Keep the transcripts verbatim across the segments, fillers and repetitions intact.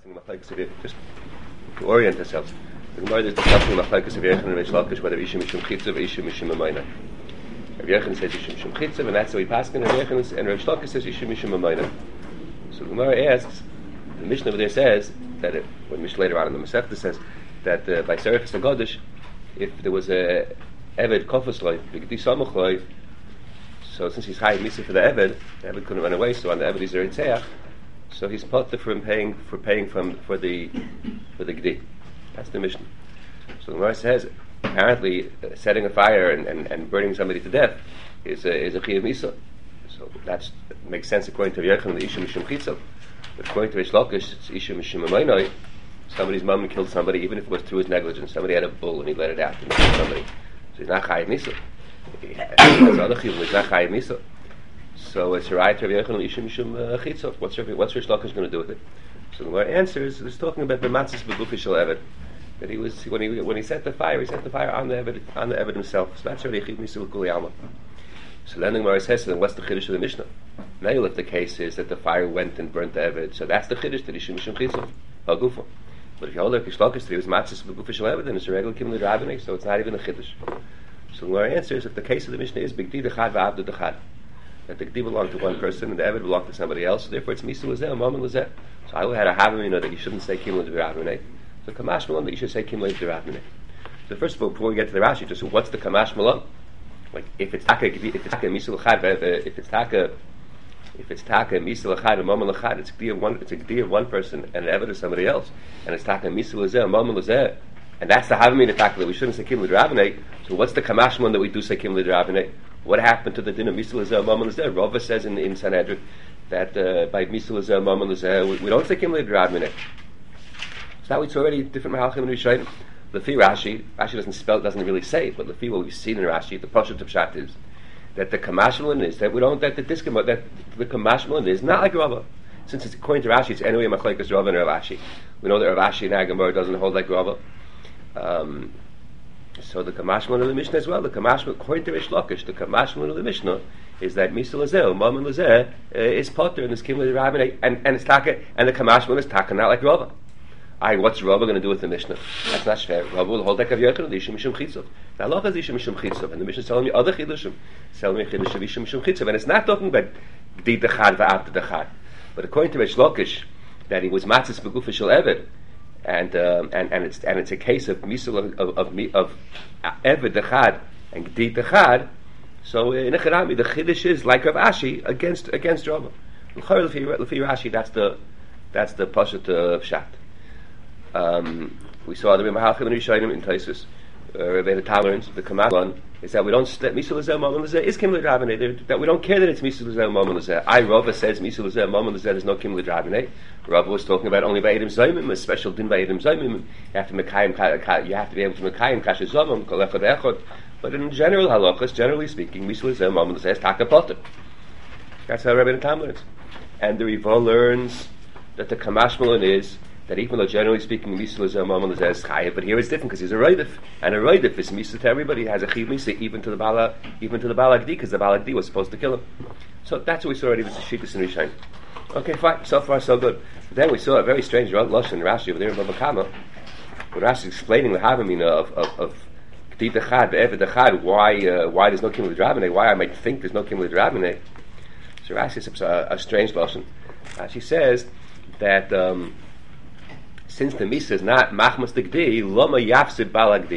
discussing machlokes of just to orient ourselves. The Gemara is discussing machlokes of Yechon and Reish Lakish, whether Isha Mishum Chitzav or Isha Mishum Amayna. Rav Yechon says Isha Mishum Chitzav, and that's how we pass it. And Rav Yechon and Reish Lakish says Isha Mishum Amayna. So the Gemara asks, the Mishnah over there says that it, when Mishnah later on in the Masechta says that uh, by Serifis HaGodesh, if there was a Eved Kofus Loi, B'gdi Samuch Loi, so since he's high misa for the Eved, the Eved couldn't run away, so on the Eved he's a Ritzeach, so he's potter from paying for paying from for the for the Gdi. That's the Mishnah. So the Gemara says apparently uh, setting a fire and, and, and burning somebody to death is a is a Chiyuv Misa. So that makes sense according to Yechon, the Isha Mishum Chitzav. But according to Reish Lakish, it's Isha Mishum Amayna. Somebody's mom killed somebody, even if it was through his negligence. Somebody had a bull and he let it out and killed somebody. So he's not Chayiv Misa. That's other Chiyuv, he's not Chayiv Misa. So it's right to Rav Yechon Isha Mishum Chitzav. What's what's Reish Lakish going to do with it? So the Gemara answers, he's talking about the matzis begufi shel Eved. That he was when he when he set the fire, he set the fire on the Eved on the Eved himself. So that's already Chiyuv Misa l'kuli alma. So then the Gemara says, then what's the chiddush of the Mishnah? Now if the case is that the fire went and burnt the Eved, so that's the chiddush that Isha Mishum Chitzav Hagufa. But if you hold like Reish Lakish, he was matzis begufi shel Eved, then it's a regular kibbutz rabbinate, so it's not even a chiddush. So the Gemara answers, if the case of the Mishnah is bigdi dechad va'avdu dechad, that the Gdi belonged to one person and the Eved belonged to somebody else, so therefore it's Misa Lazeh, a Mammon Lazeh. So I had a Havamina that you shouldn't say Kim Lazeh Ravmineh. So Kamash Malam that you should say Kim Lazeh Ravmineh. So first of all, before we get to the Rashi, just so what's the Kamash Malam? Like if it's Taka, if it's Taka Misa Lachad, if it's Taka, if it's Taka Misa Lachad, a Mammon Lachad, it's Gdi of one, it's a Gdi of one person and an Eved of somebody else, and it's Taka Misa Lazeh, a Mammon Lazeh. And that's the Havamina Taka that we shouldn't say Kim Lazeh Ravmineh. So what's the Kamash Malam that we do say Kim Lazeh Ravmineh? What happened to the din of Misa Lazeh, Mammon Lazeh? Rava says in, in Sanhedrin that uh, by Misa Lazeh, Mammon Lazeh, we, we don't say Kim Lazeh Ravmineh. So now it's already different Mahalchim and Rishayim. Lefi Rashi, Rashi doesn't spell, doesn't really say, but Lefi what we've seen in Rashi, the Pashat of Pshat is that the Kamashmalin is that we don't that the discount that the Kamashmalin is not like Rava. Since it's according to Rashi, it's anyway Machlekes Rava and Rav Ashi. We know that Rav Ashi in Agamor doesn't hold like Rava. Um, So the Kamashman of the Mishnah as well, the Kamashman, according to Reish Lakish, the Kamashman of the Mishnah is that Misa Lazeh, Mammon Lazeh, uh, is Potter and is Kim Lazeh Rabbinate, and, and it's Taka, and the Kamashman is Taka, not like Rava. Aye, what's Rava going to do with the Mishnah? That's not fair. Rava will hold like Rav Yechon, the Isha Mishum Chitzav. The halacha is Isha Mishum Chitzav, and the Mishnah is telling me other Chidushim. It's telling me Chidush of Isha Mishum Chitzav, and it's not talking about Gdi Dechad Va'avta Dechad. But according to Reish Lakish, that he was Matzis Begufa Shel Eved, and um, and and it's and it's a case of misal of of of, of Eved Dechad and Gdi Dechad. So in a Echarami, the Chiddush is like Rav Ashi against against Rava. L'fi Rashi, that's the that's the Pashat of Pshat. Um, we saw the Mahalchim and Rishayim in Taisus. Uh, the tolerance, the Kamashman is that we don't that Misa Lazeh Mammon Lazeh is Kim L'Dravineh. That we don't care that it's Misa Lazeh Mammon Lazeh. I Rava says Misa Lazeh Mammon Lazeh. There's no Kim L'Dravineh. Rava was talking about only by Edom Zayimim, a special din by Edom Zayimim. You have to Mekayim, you have to be able to Mekayim Kasher Zomim Kol Echad Echad. But in general halachas, generally speaking, Misa Lazeh Mammon Lazeh is Taka Potter. That's how Rabbi Tam learns. And the Riva learns that the Kamashmalon is that even though generally speaking Misa Lazeh Mammon Lazeh is Chayev, but here it's different because he's a Roidif, and a Roidif is Misa to everybody. He has a Chiv Misa even to the Bala, even to the Balagdi, because the Balagdi was supposed to kill him. So that's what we saw already with the Shittus and Rishayim. Okay, fine. So far, so good. But then we saw a very strange Lashon in Rashi over there in Bava Kama, when Rashi is explaining the Havamina of of of Gdi Dechad, Eved Dechad, why uh, why there's no Kim L'Dravineh, why I might think there's no Kim L'Dravineh. So Rashi says a, a strange Lashon. Uh, she says that. Um, Since the Misa is not Machmas Gdi, Loma Yafsid Balagdi.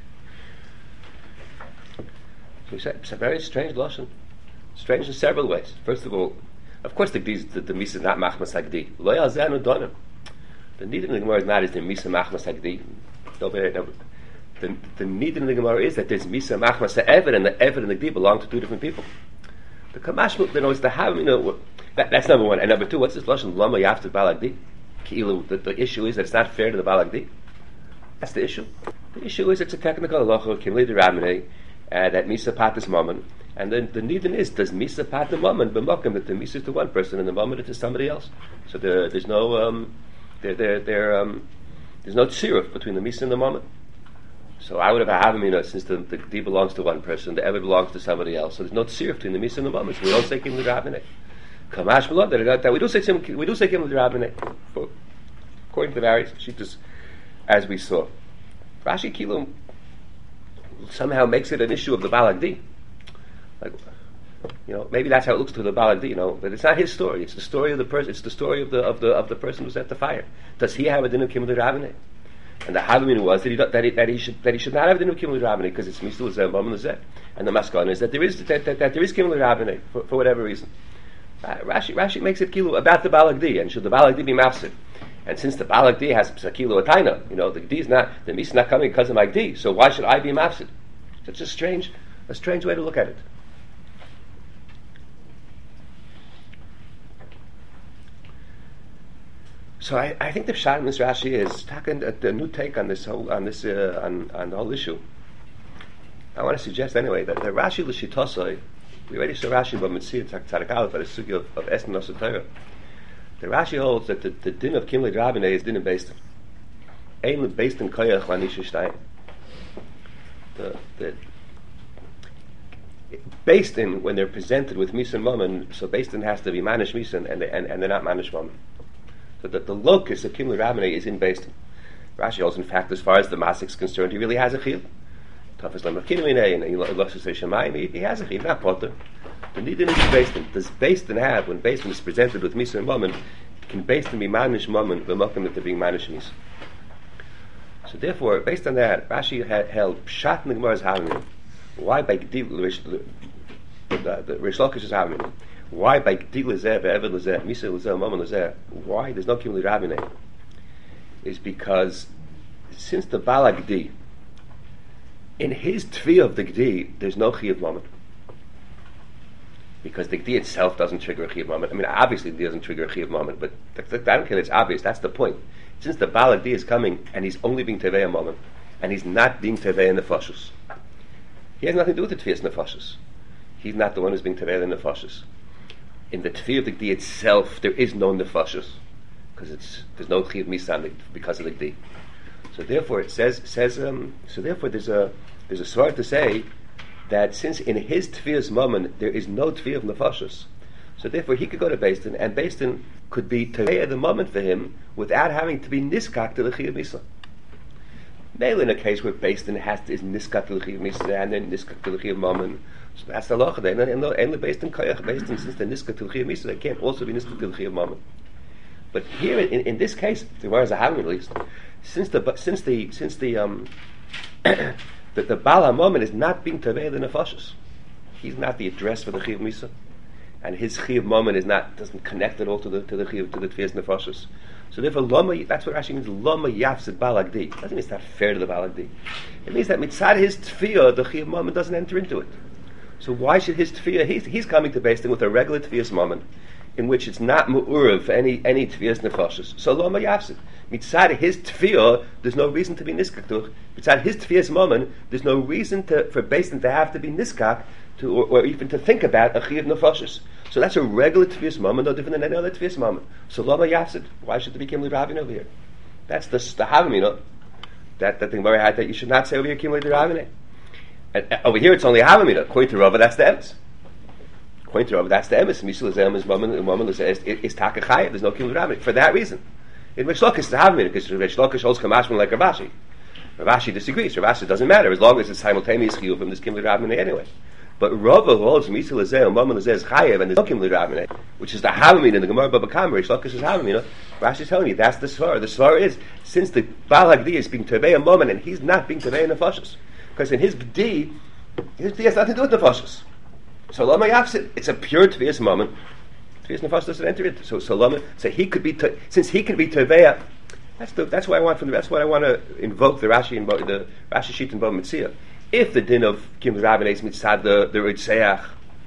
So it's a very strange lashon. Strange in several ways. First of all, of course, the the, the Misa is not Machmas Gdi. Lo Yalzenu Donim. The need in the Gemara is not is the Misa Machmas Gdi. The the need in the Gemara is that there's Misa Machmas Eved, and the Eved and the Gdi belong to two different people. The Kamash, you know, is the Havim. You know, that, that's number one. And number two, what's this lashon? Loma Yafsid Balagdi. The, the issue is that it's not fair to the Balagdi. That's the issue. The issue is it's a technical halacha, Kim L'Dei Rabbineh, uh, that Misa Patis Mammon, and then the need is does Misa Pat the Mammon b'makom that the Misa is to one person and the Mammon is to somebody else. So there, there's no um, there, there, there, um, there's no tziruf between the Misa and the Mammon. So I would have a Havamina since the, the Gdi belongs to one person, the Eved belongs to somebody else. So there's no tziruf between the Misa and the Mammon. So we don't say Kim L'Dei Rabbineh. Kamash Malon that we do say we do say Kim L'Dei Rabbineh. according to the various shittas, as we saw. Rashi Kilo somehow makes it an issue of the Balagdi. Like, you know, maybe that's how it looks to the Balagdi, you know, but it's not his story. It's the story of the person. It's the story of the of the of the person who set the fire. Does he have a din of Kimul Rabbaneh? And the Havamina was that he, that, he, that he should that he should not have a din of Kimul Rabbaneh because it's Mistul Zeh, Bam and Zeh. And the Maskana is that there is that, that, that there is Kimul Rabbaneh for, for whatever reason. Uh, Rashi Rashi makes it kilu about the Balagdi, and should the Balagdi be mafsid? And since the Balagdi has a kilu ataina, you know, the Gdi is not the Mis is not coming because of my Gdi, so why should I be mafsid? It's a strange a strange way to look at it. So I, I think the pshat in this Rashi is taking a, a new take on this whole on this uh, on, on the whole issue. I want to suggest anyway that the Rashi l'shitosai, we already saw Rashi but Mitzvah Tzadik Aleph at the sugi of, of Esn Nosei Torah. The Rashi holds that the, the din of Kimli Rabbaneh is din of Beis Din. Ein Beis Din koyach lanisha shtayim. The the Beis Din, when they're presented with Misa and Mammon, so Beis Din has to be Manish Misa and, they, and and they're not Manish Mammon. So that the locus of Kimli Rabbaneh is in Beis Din. Rashi holds, in fact, as far as the Masik is concerned, he really has a chiyuv. Tafas Lam of Kinminei and he looks to say Shemayim, he has a chiyuv, not Potter. The Nidin is Beis Din. Does Beis Din have, when Beis Din is presented with Misa and Mammon, can Beis Din be Manish Mammon, v'mokim to being Manish Misa? So therefore, based on that, Rashi had held Pshat in the Gemara's Havamina. Why by Gdil, the Rish Lakish is Havamina. Why by Gdil Lezeh, Ve'evid Lezeh, Misa Lezeh, Mammon Lezeh, why there's no Kimli Rabbaneh, is because since the Balagdi, in his Tvi of the Gdi, there's no Chiyav Mammon. Because the Gdi itself doesn't trigger a Chiyav Mammon. I mean, obviously it doesn't trigger a Chiyav Mammon, but th- th- I don't care, it's obvious, that's the point. Since the Balagdi is coming, and he's only being Tevei Mammon, and he's not being Tevei Nefashos, he has nothing to do with the Tvias Nefashos. He's not the one who's being Tevei Nefashos. In the Tvi of the Gdi itself, there is no Nefashos, because it's there's no Chiyav Misan because of the Gdi. So therefore, it says says um, so therefore there's a there's a svar to say that since in his Tvias Mammon there is no Tvi of Nefashos, so therefore he could go to Beis Din, and Beis Din could be Tevei at the moment for him without having to be Niskak to the Chiyav Misan. Mainly in a case where Beis Din has to, is Niskak to the Chiyav Misan and then Niskak to the Chiyav Mammon. So that's the law. And the Beis Din Koyach, Beis Din, since they're Niskak to the Chiyav Misan, they can't also be Niskak to the Chiyav Mammon. But here, in, in this case, the Gemara is a Havamina at least, since the since the since the um that the Baal HaMammon is not being Tevei the Nefashos, he's not the address for the Chiyav Misan, and his Chiyav Mammon is not doesn't connect at all to the to the Chiyav to the Tvias Nefashos. So therefore, Lama, that's what Rashi means. Lama Yafsid Balagdi doesn't mean it's not fair to the Balagdi. It means that mitzad his Tfiyah, the Chiyav Mammon doesn't enter into it. So why should his Tfiyah? He's, he's coming to Beis Din with a regular Tvias Mammon, in which it's not mu'urav for any any Tvias Nefashos. So Lama Yafsid. Mitzad his Tfiyah, there's no reason to be niskak to. Mitzad his Tvias Mammon, there's no reason to, for Beis Din to have to be niskak to, or, or even to think about a Chiyav Nefashos. So that's a regular Tvias Mammon, no different than any other Tvias Mammon. So Lama Yafsid. Why should there be Kimli Rabbaneh over here? That's the the Havamina that that thing where I had that you should not say over here Kimli Rabbaneh. And uh, over here it's only a Havamina. According to Rava, that's the emes. According to Rava, that's the emes. Mishul Zeh is Mammon, Mammon is is Takachayah. There's no Kimli Rabbaneh for that reason. In Rish Lakish, it's a Havamina because Rish Lakish holds Kamashman like Rav Ashi. Rav Ashi disagrees. Rav Ashi doesn't matter as long as it's simultaneous chiyuv from this Kimli Rabbaneh anyway. But Rava holds Mishul Zeh and Mammon is Chayev and there's no Kimli Rabbaneh, which is the Havamina in the Gemara Baba Kama. Rish Lakish is Havamina. Rashi is telling you that's the svar. The svar is since the Baal Hagdi is being Tevei a Mammon and he's not being Tevei in Nefashos, because in his B'di, his B'di has nothing to do with Nefashos. So Lama Yafsid, it's a pure Tvias Mammon. Tvias Nefashos doesn't enter it. So so Lama, so he could be te, since he could be Tevei. That's the that's what I want from the that's what I want to invoke the Rashi and the Rashi sheet and Bo Mitzia. If the din of Kimli Rabbaneh is mitzad the the Ritzeach,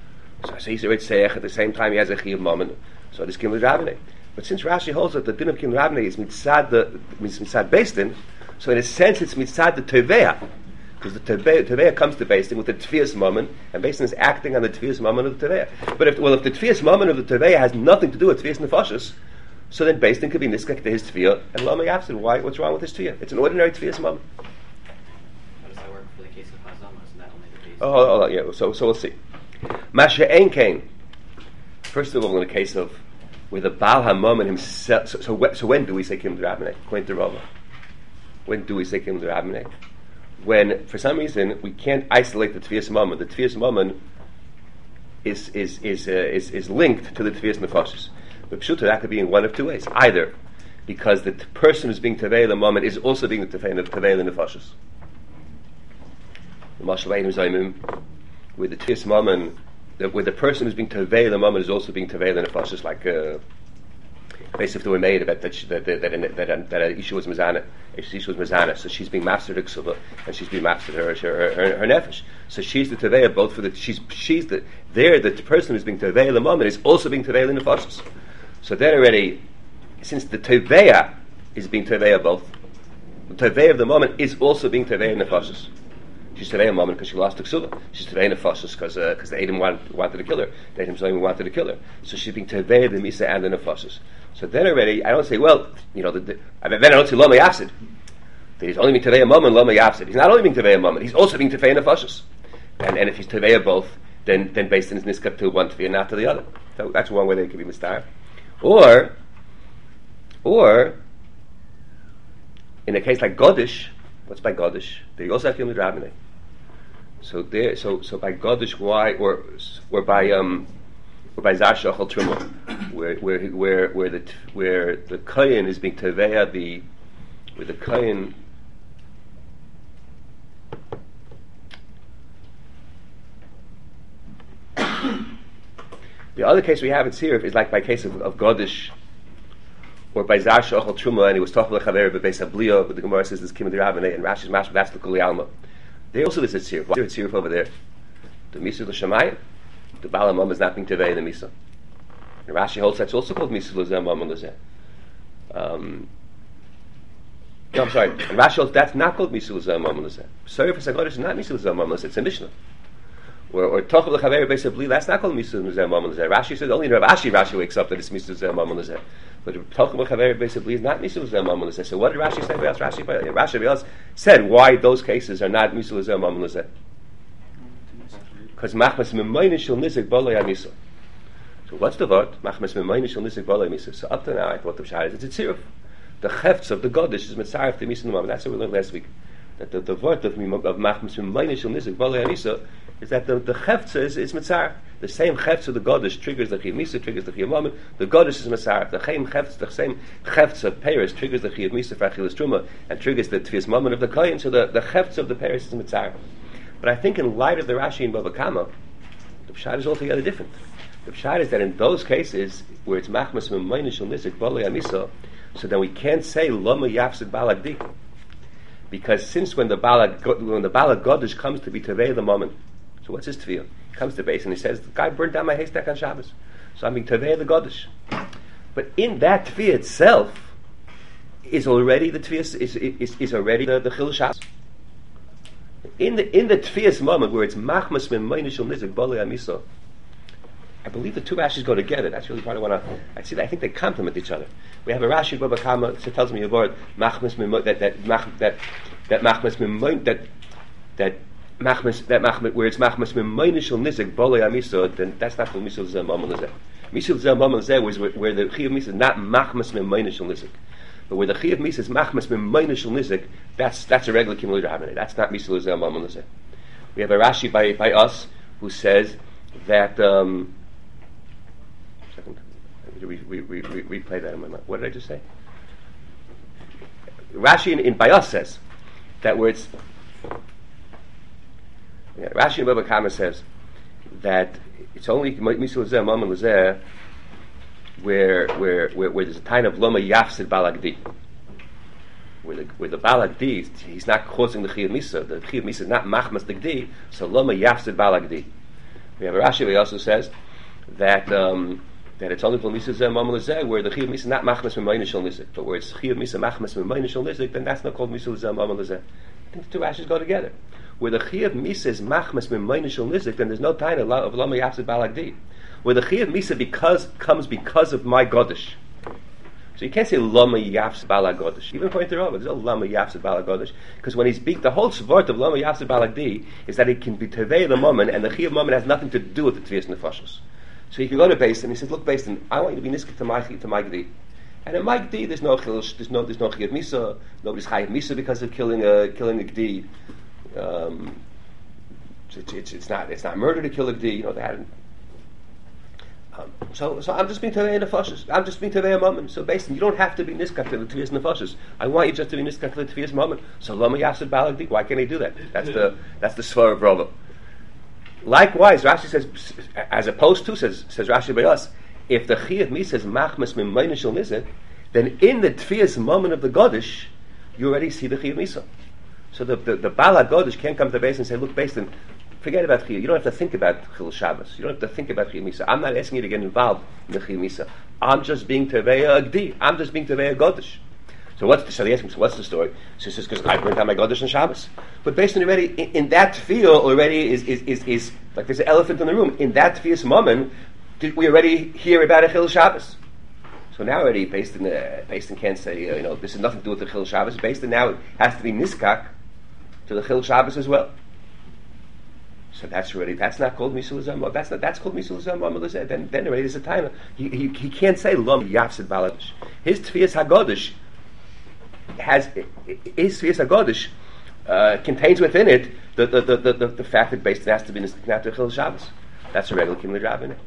so he's a Ritzeach at the same time he has a Chiyav Mammon, so it is Kimli Rabbaneh. But since Rashi holds that the din of Kimli Rabbaneh is mitzad the mitzad Beis Din, so in a sense it's mitzad the Teveah, because the Teveah comes to Beis Din with the Tvias Mammon, and Beis Din is acting on the Tvias Mammon of the Teveah. But if well if the Tvias Mammon of the Teveah has nothing to do with Tvias Nefashos, so then Beis Din could be niskak to his Tviyah, and Lama Yafsid. Why? What's wrong with his Tviyah? It's an ordinary Tvias Mammon. Oh, hold on, yeah. So, so we'll see. Masha Ein Kain. First of all, in the case of where the Baal HaMammon himself. So, so, so when do we say Kim D'Rabbanan? According to Rava, when do we say Kim D'Rabbanan? When, for some reason, we can't isolate the Tvias Mammon. The Tvias Mammon is is is uh, is is linked to the Tvias Nefashos. But Pshuta, that could be in one of two ways. Either because the t- person who's being Tevei the Mammon is also being the Tevei the Nefashos. The Mashal Eidim Zaymim, where the Tvias Mammon, where the person who's being Tevei the Mammon is also being Tevei the Nefashos, like uh, basically if they were made about that that that that, that, that Isha was Mizana, Isha was Mizana, so she's being mastered her Ksuba and she's being mastered her her, her, her Nefesh. So she's the Tevei both for the she's she's the there the person who's being Tevei the Mammon is also being Tevei the Nefashos. So then already, since the Tevei is being Tevei both, the Tevei of the Mammon is also being Tevei Nefashos. She's Tevei Mammon because she lost the Ksuba. She's Tevei Nefashos because because uh, the Edom want, wanted to kill her. The Edom Zoyim wanted to kill her. So she's being Tevei the Misa and the Nefashos. So then already, I don't say, well, you know, the, the, then I don't say Loma Yafsid. He's only being Tevei Mammon, Loma Yafsid. He's not only being Tevei Mammon, he's also being Tevei Nefashos. And and if he's Tevei both, then then based on his Niska to one Tevei, not to the other. So that's one way they could be mistar. Or, or, in a case like Godish, what's by Godish? They also have Yom D'Rabbanan. So there, so so by Godish, why, or or by um, or by Zar Shachal Truma, where where where where the where the Kohen is being Teveya, the where the Kohen. The other case we have in Sirif is like by case of, of Godish, or by Zar Shachal Truma, and he was talking to Chaver Bebeis Habliya, but the Gemara says this Kim D'Rabbanan, and Rashi's Mashma, that's the Kuli Alma. They also this at Sirif. Why is Sirif over there? The Misa L'Shamayim, the Baal HaMammon is not being Tevei in the Misa. And Rashi holds that's also called Misa L'Zeh Mammon L'Zeh. Um, no, I'm sorry. And Rashi holds that's not called Misa L'Zeh Mammon L'Zeh. Sorry for Sagodish is not Misa L'Zeh Mammon L'Zeh. It's a Mishnah. Or or Tochav L'Chaver Beis Habli, that's not called Misa L'Zeh Mammon L'Zeh. Rashi said only in Rav Ashi Rashi wakes up that it's Misa L'Zeh Mammon L'Zeh. But Tochav L'Chaver Beis Habli is not Misa L'Zeh Mammon L'Zeh. So what did Rashi say? Rashi Rashi Rashi else said why those cases are not Misa L'Zeh Mammon L'Zeh. Because Machmas Memayne Shel Nizik Balei Amisa. So what's the word? Machmas Memayne Shel Nizik Balei Amisa. So up to now I thought the Pshar is it's a tziruf. The chefts of the Godish is Mitzaref the Misa Mammon. That's what we learned last week. That the, the word of, of Machmas Memayne Shel Nizik Balei Amisa is that the, the chefts is, is Mitzaref. The same chefts of the Godish triggers the Chiyav Misa, triggers the Chiyav Mammon. The Godish is Mitzaref. The same chefts, the same chefts of Paris triggers the Chiyav Misa for Achilas Truma and triggers the Tvias Mammon of the Kohen. So the, the chefts of the Paris is Mitzaref. But I think in light of the Rashi and Bava Kama, the Pshat is altogether different. The Pshat is that in those cases where it's Machmas Memayne Shel Nizik Balei Amisa, so then we can't say Lama Yafsid Balagdi, because since when the Balak when the Balak Godish comes to be Tevei the Mammon, so what's his Tviyah? He comes to base and he says the guy burned down my haystack on Shabbos, so I'm being Tevei the Godish. But in that Tviyah itself is already the Tviyah is is, is already the, the Chil Shabbos. In the in the Tfias moment where it's Machmas Memayne Shel Nizik Balei Amisa, I believe the two Rashis go together. That's really part of what I I see. That I think they complement each other. We have a Rashi Baba Kama that tells me a word Machmas Memayne that that Mach, that that Machmas Memayne that that Machmas that Machmas where it's Machmas Memayne Shel Nizik Balei Amisa, then that's not the Misa L'Zeh Mammon L'Zeh. Misa L'Zeh Mammon L'Zeh was where, where the Chiyav Misa is not Machmas Memayne Shel Nizik. But where the Chiyav Misa is Machmas Memayne Shel Nizik, that's that's a regular Kim D'Rabbanan. That's not Misa L'Zeh Mammon L'Zeh. We have a Rashi by by us who says that. Um, second, we we we we replay that in my mind. What did I just say? Rashi in, in by us says that where it's yeah, Rashi in Baba Kama says that it's only Misa L'Zeh Mammon L'Zeh. Where, where, where, where there's a kind of Loma Yafsid Balagdi, where the where the Balagdi he's not causing the Chiyav Misa. The Chiyav Misa is not Machmas Degdi, so Loma Yafsid Balagdi. We have a Rashi who also says that um, that it's only for Misa Zeh Mammon L'Zeh where the Chiyav Misa is not Machmas Memayne Shel Nizik, but where it's Chiyav Misa Machmas Memayne Shel Nizik, then that's not called Misa Zeh Mammon L'Zeh. I think the two Rashis go together. Where the Chiyav Misa is Machmas Memayne Shel Nizik, then there's no time of Loma Yafsid Balagdi. Where the Chiyav Misa because comes because of my Godish. So you can't say Lama Yafsid Bala Godish. Even according to Rava, there's no Lama Yafsid Bala Godish. Because when he's big, the whole svart of Lama Yafsid Balagdi is that it can be Tevei the Mammon, and the Chiyav Mammon has nothing to do with the Tvias Nefashos. So he could go to Beis Din. He says, "Look, Beis Din, I want you to be niskik to my to my gdi." And in my gdi, there's no there's no there's no chiyuv misa. Nobody's chayiv misa because of killing a killing a gdi. Um, it's, it's it's not it's not murder to kill a gdi. You know they hadn't. Um, so so I'm just being tevei nefashos. I'm just being tevei a moment. So Beis Din, you don't have to be niskak to the tvias nefashos. I want you just to be niskak to the tvias moment. So lama yasud balagdi. Why can't he do that? That's the that's the svar of Rava. Likewise, Rashi says, as opposed to, says says Rashi by us, if the Chiyuv Misa is Machmas Mimayna Shel Nizek, then in the Tfiyas moment of the Godish, you already see the Chiyuv Misa. So the, the, the Bala Godish can't come to the Beis and say, look, Beis Din, forget about Chiyuv. You don't have to think about Chil Shabbos. You don't have to think about Chiyuv Misa. I'm not asking you to get involved in the Chiyuv Misa. I'm just being Teveya Agdi. I'm just being Teveya Godish. So what's the, so they ask him, so what's the story? So he says, because I burnt down my Godish on Shabbos. But based on already, in, in that field already is, is, is, is, like there's an elephant in the room. In that fierce moment, did we already hear about a Chil Shabbos? So now already, based in the, based in can't say, uh, you know, this has nothing to do with the Chil Shabbos. Based in now, it has to be niskak to the Chil Shabbos as well. So that's already, that's not called Misul Zama. That's not, that's called Misul Zama. Then, then already there's a time. He, he, he can't say, Lom Yafsid Baladish. His Tfias HaGodish has, his Tfias HaGodish uh, contains within it the, the, the, the, the, the fact that based on has to be niskak to Chil Shabbos. That's a regular Kim L'Drab in it.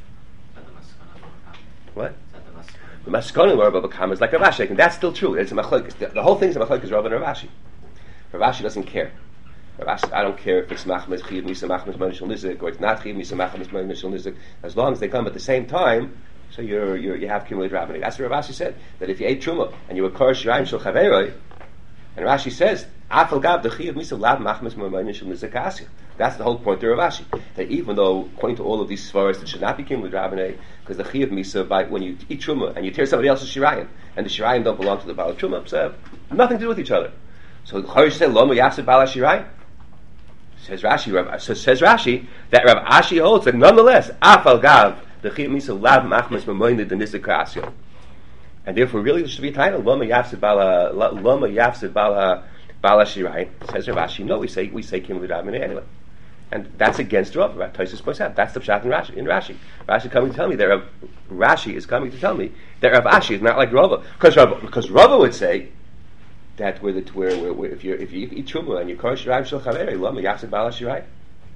What? The Maskana Rav Abba is like Rav Ashi, and that's still true. It's a machlokes. The, the whole thing is a machlokes Rav and Rav Ashi. Rav Ashi doesn't care. Rav Ashi, I don't care if it's machmas chiyuv misa machmas manishul nizik or it's not chiyuv misa machmas manishul nizik. As long as they come at the same time, so you're, you're you have cumulative rabbini. That's what Rav Ashi said. That if you ate truma and you were kor shirayim shel chaveroi, and Rashi says afal gav the chiyuv misa lav machmas manishul nizik asya. That's the whole point of Rav Ashi. That even though, according to all of these svaras, it should not be cumulative rabbini, because the chiyuv misa, by when you eat truma and you tear somebody else's shirayim, and the shirayim don't belong to the baal truma, so nothing to do with each other. So the Chorish said Loma Yafsid Bala Shirayim. Says Rashi, Rav, so says Rashi that Rav Ashi holds that nonetheless, Afal Gav the Chiyuv Misa Lav Machmas Mamoinid the Nizik Asyo, and therefore really there should be a title Loma Yafsid Bala Loma Yafsid Bala Bala Shirayim. Says Rav Ashi, no, we say we say Kim L'Ravin anyway, and that's against Rav. Rav Tosfos points out that's the pshat in Rashi. In Rashi, Rashi coming to tell me that Rav, Rashi is coming to tell me that Rav Ashi is not like Rava, because Rava because Rava would say that where the where, where, where if you if you eat truma and you kor shirayim shel chaveri lama yafsid bala shirayim.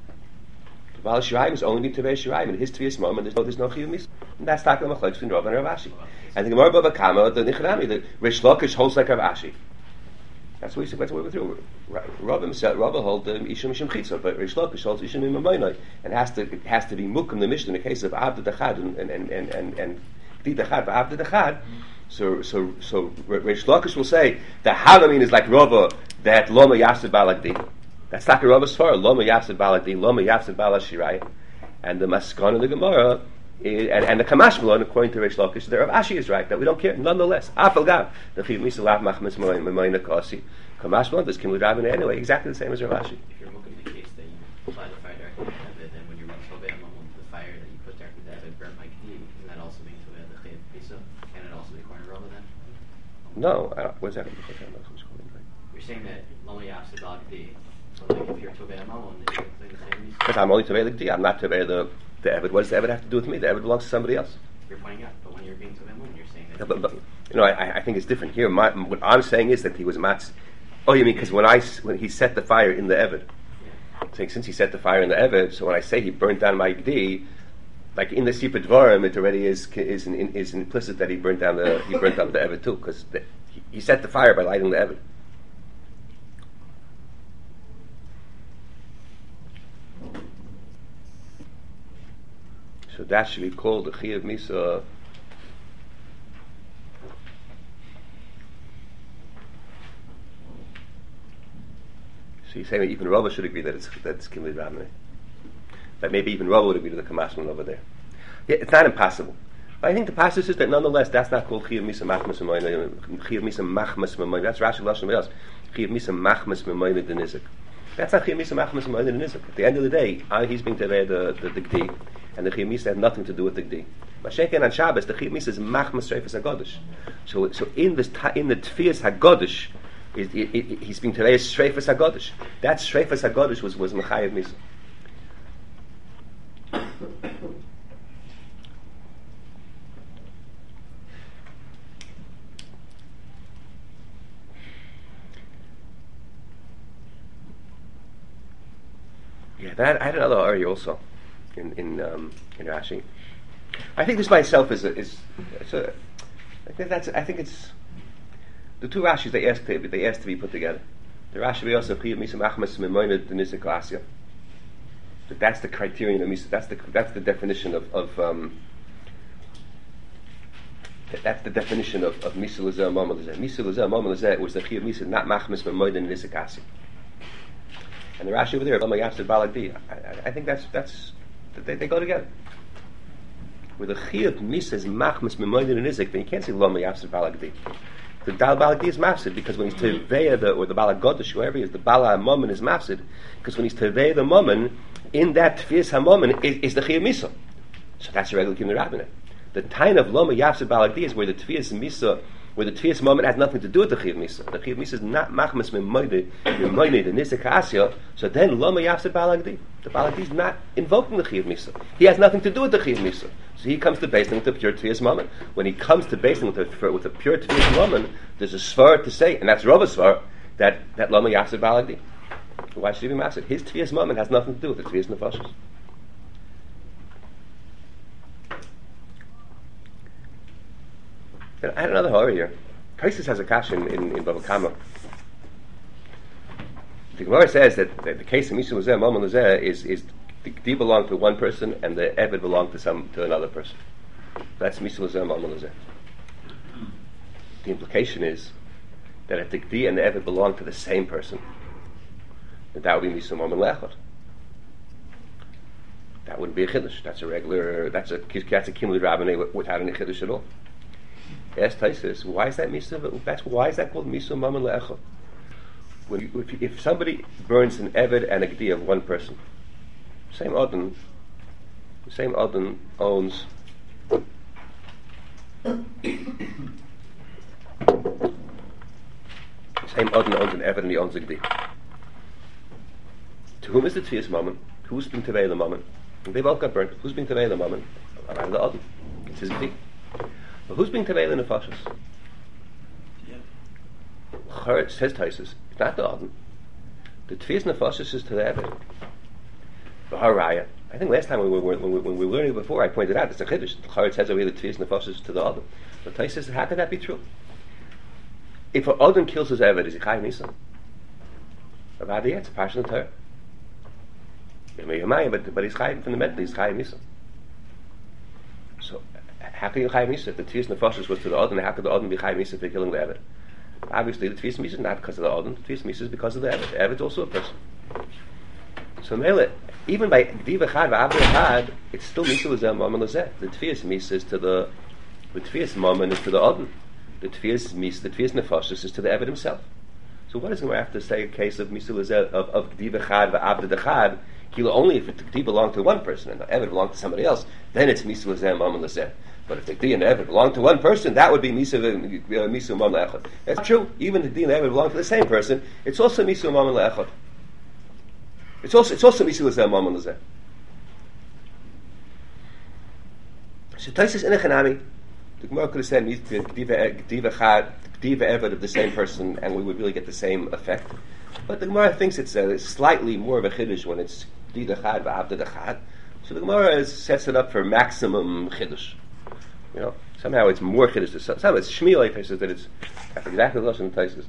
Bala shirayim is only tevei shirayim. In his tvias moment, there's no there's no chiyuv misa. And that's talking about machlokes between Rav and Rav Ashi. And the Gemara Bava Kama, the Nichanami, the Rish Lakish holds like Rav Ashi. That's what we said. That's what we're through. Rav himself, Rav holds um, isham isham chitza, but Rish Lakish holds isham imamayna, and has to it has to be mukum the Mishnah in the case of abd dachad and and and and and, and dachad abd dachad. So, so, so, Reish Lakish will say the Halamin is like Rava that Loma Yafsid Balagdi. That's like a Rava's far. Loma Yafsid Balagdi, Loma Yafsid Balashirai, and the Maskon of the Gemara is, and, and the Kamash Malon, according to Reish Lakish, the Rav Ashi is right that we don't care. Nonetheless, Afal Gav the Chiyuv Misa Lav Machmas Mamoina Kasi Kamash Malon does Kim L'Ravin anyway, exactly the same as Rav Ashi. If you're looking at the case that you apply the fire directly to the Evid, then when you're running Tobei Amon, the fire that you put directly to the Evid burnt like K'di, isn't that also being Tobei the Chiyuv Misa? Can it also be according to Rava then? No, I don't, what's that? You're saying that Loma Yafsid Balagdi, so like if you're Tobei Amon, then you're playing the same Misa? But I'm only Tobei L'Gdi, I'm not Tobei the, the Evid. What does the Evid have to do with me? The Evid belongs to somebody else. You're pointing out, but when you're being Tobei Amon, you're saying that... Yeah, but, but, you know, I, I think it's different here. My, what I'm saying is that he was matz. Oh, you mean because when I when he set the fire in the Evid, yeah. Saying since he set the fire in the Evid, so when I say he burnt down my Gdi, like in the Sipur Dvarim, it already is is in, is implicit that he burnt down the he burnt down the Evid too, because he, he set the fire by lighting the Evid. So that should be called the Chiyuv Misa. So you're saying even Rava should agree that it's that it's Kim L'Ravin. That maybe even Rava would agree to the Kamashman over there. Yeah, it's not impossible. But I think the passage is that nonetheless that's not called Chiyuv Misa Machmas M'Moina. Chiyuv Misa Machmas M'Moina. That's Rashi Lashon else. Chiyuv Misa Machmas M'Moina the Nizik. That's not Chiyuv Misa Machmas M'Moina the Nizik. At the end of the day, uh, he's being Tevei the the, the Gdi, and the Chiyuv Misa had nothing to do with the Gdi. Mashiach on Shabbos, the Chiyuv Misa is Machmas Streifas Hagodish. So so in this in the Tfias Hagodish. It, it, it, he's being Tevei Streifas Hagodish. That Streifas Hagodish was was Mechayev Misa. And I, had, I had another area also in in um, in Rashi. I think this by itself is a, is it's a, I think that's I think it's the two Rashis they asked to they asked to be put together. The Rashi we also Chiyuv Misa Machmas Memoined the Nisik Asya. But that's the criterion of Misa. That's the that's the definition of of um, that's the definition of of Misa Lazeh Mama Lazeh. Misa Lazeh Mama Lazeh was the Chiyuv Misa not Machmas Memoined the Nisik Asya. And the Rashi over there, Lama Yafsid Balagdi. I think that's that's they, they go together. Where the Chiyuv Misa is Machmas Memoined the Nisik, then you can't say Lama Yafsid Balagdi. The Dal Balagdi is mafsid because when he's teveya the or the Balagodesh, whoever he is, the Bala Hamomen is mafsid because when he's teveya the Momen, in that Tfias Hamomen is, is the Chiyuv Misa. So that's a regular Kim Rabbinah. The time of Loma Yafsid Balagdi is where the Tfias Misa, where the Tfias Momen has nothing to do with the Chiyuv Misa. The Chiyuv Misa is not Machmas Memoide, Memoide, the Nisik Asya. So then Loma Yafsid Balagdi, the Balagdi is not invoking the Chiyuv Misa. He has nothing to do with the Chiyuv Misa. So he comes to Beis Din with a pure Tfias Momen. When he comes to Beis Din with a with a pure Tfias Momen, there's a svar to say, and that's Rava's svar, that that Lama Yafsid Balagdi. Why should he be mafsid? His Tfias Momen has nothing to do with the Tfias Nefashos. And I had another horror here. Kaisis has a kash in, in, in Bava Kama. The Gemara says that, that the case of Misa Lazeh, Mama Lazeh, is is the Gdi belonged to one person and the Eved belonged to some to another person. That's Misa Lazeh, Mama Lazeh. The implication is that if the Gdi and the Eved belong to the same person, then that would be Misa Mama Lechot. That wouldn't be a Chiddush. That's a regular, that's a that's a Kimli Rabbinah without any Chiddush at all. Yes, Taisus, why is that Misa? That's why is that called Misa Mama Lechot? When you, if, if somebody burns an Eved and a Gdi of one person, same Odin, the same Odin owns same Odin owns an Eved and he owns a Gdi. To whom is the Tfias Moment? Who's been Tevei the Moment? They both got burnt. Who's being Tevei the Moment? Around the Odin. It's his Gdi. But who's being Tevei the Nefashos? It says Taisus, it's not the Odin. The Tfias Nefashos is to the Eved. Haraya. I think last time when we were when we, when we were learning before, I pointed out it's a chiddush. The Charetz says over the Tfias Nefashos to the Odin. But Taisus says, how could that be true? If an Odin kills his Eved, is he Chai Nisa? About the it's a passion of Torah. But but he's Chai from the mental. He's Chai Nisa. So how can you Chai Nisa if the Tfias Nefashos was to the Odin? How could the Odin be Chai Nisa for killing the Eved? Obviously, the Tfias Nisa is not because of the Odin. The Tfias Nisa is because of the Eved. The Eved is also a person. So Mele, even by Gdi V'chad V'Avd Echad, it's still Misa Lazeh Mammon Lazeh. The Tfias Misa is to the, the Tfias Mammon is to the Odin. The Tfias Misa, the Tfias Nefashos is to the Eved himself. So what is going to have to say a case of Misa Lazeh of of Gdi V'chad V'Avd Echad? Kilo only if the Gdi belonged to one person and the Eved belonged to somebody else, then it's Misa Lazeh Mammon Lazeh. But if the Gdi and the Eved belong to one person, that would be Misa Misa Mammon Le'echad. That's true. Even if the Gdi and the Eved belong to the same person, it's also Misa Mammon Le'echad. It's also it's also Misa Lazeh Mammon Lazeh. So Taisus in a Chanami, the Gemara could have said Gdi V'chad, Gdi V'Eved of the same person, and we would really get the same effect. But the Gemara thinks it's uh, slightly more of a chiddush when it's Gdi V'chad V'Avd Echad. So the Gemara is, sets it up for maximum chiddush. You know, somehow it's more chiddush. Somehow it's Shmiel Taisus that it's exactly the Lashon Taisus.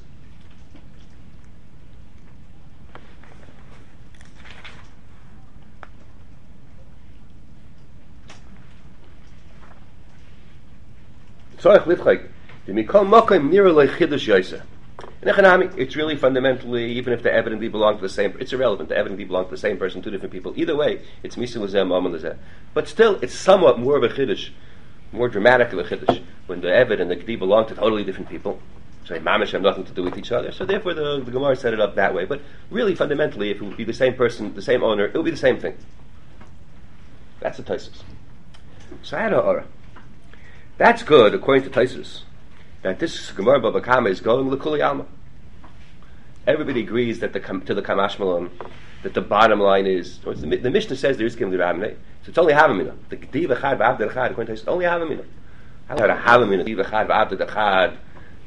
It's really fundamentally, even if the Eved and Gdi belong to the same, it's irrelevant. The Eved and Gdi belong to the same person, two different people. Either way, it's Misa Lazeh Mammon Lazeh. But still, it's somewhat more of a chiddush, more dramatic of a chiddush, when the Eved and the Gdi belong to totally different people. So they mamish have nothing to do with each other. So therefore, the, the Gemara set it up that way. But really, fundamentally, if it would be the same person, the same owner, it would be the same thing. That's the Taisus. Sayada Ora. That's good, according to Taisus, that this Gemara Bava Kama is going l'kuli alma. Everybody agrees that the to the Kamash Malon, that the bottom line is, the, the Mishnah says there is Kim L'Rabnei, so it's only Havamina. The Gdi V'chad V'Avd Echad, according to Taisus, only Havamina. How about a Havamina, Gdi V'chad V'Avd Echad,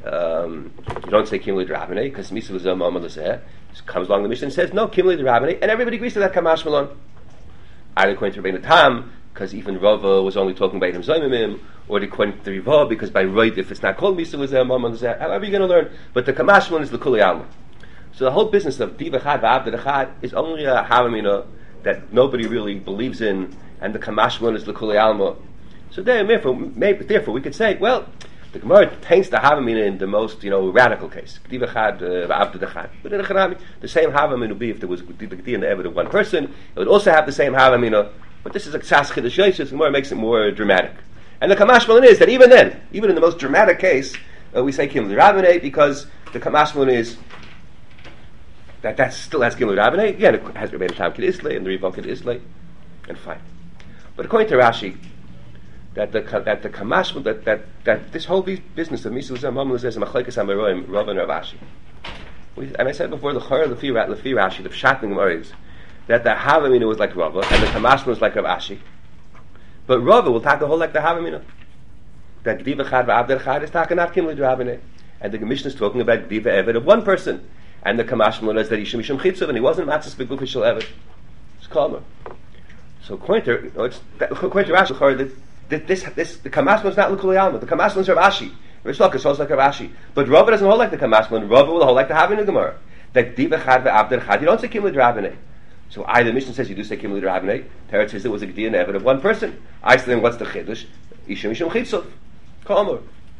Um, you don't say Kimli Drabane because Misa was a Mama Lazeh. Comes along the Mishnah and says no Kimli Drabane, and everybody agrees to that Kamash Malon. Either according to Rebbeinu Tam, because even Rava was only talking about him Zaymimim, or according to Riva, because by right, if it's not called Misa Lazeh, Mama Lazeh, however you're going to learn. But the Kamash Malon is the Kuli Alma. So the whole business of Div Echad V'Avdad Echad is only a Havamina that nobody really believes in, and the Kamash Malon is the Kuli Alma. So therefore, maybe, therefore, we could say, well, the Gemara paints the Havamina in the most, you know, radical case. Div Echad V'Avdad Echad. But in the Chanami, the same Havamina would be if there was the Gdi and the Eved of one person. It would also have the same Havamina. But this is a Ksas Chidush Yosef. The Gemara makes it more dramatic. And the Kamash Malon is that even then, even in the most dramatic case, uh, we say Kim L'Rabbaneh because the Kamash Malon is that that still has Kim L'Rabbaneh. Again, it has Rebbeinu Tam Kid Islay and the Riva Kid Islay, and fine. But according to Rashi, that the that the Kamash Malon, that, that that this whole business of Misa L'Zeh Mama L'Zeh is a Machlekes HaMaroim, Rav and Rav Ashi. We, and I said before, the Chor Lefi Rashi, the Pshat in Gemara is that the Havamina was like Rava and the Kamash Malon was like Rav Ashi. But Rava will take the whole like the Havamina. That Gdiva Chad V'Avdad Echad is taken not Kim L'Drabane. And the Mishnah is talking about Gdiva Eved of one person. And the Kamash Malon is that Yishim Yishim Chitzav, and he wasn't Matzis Beguf Yishal Eved. It's calmer. So according to, you know, it's, that, according to Rashi, that this, this, the Kamash Malon is not L'Kuli Alma. The Kamash Malon is Rav Ashi. Rish Lakish holds like Rav Ashi. But Rava doesn't hold like the Kamash Malon. Rava will hold like the Havamina Gemara. That Gdiva Chad V'Avdad Echad, you don't say Kim L'Drabane. So either the Mishnah says you do say Kim L'Drabane, Teretz says it was a Gdi and Eved of one person. I say then what's the Chiddush? Yishim Yishim Chitzav. Calmer.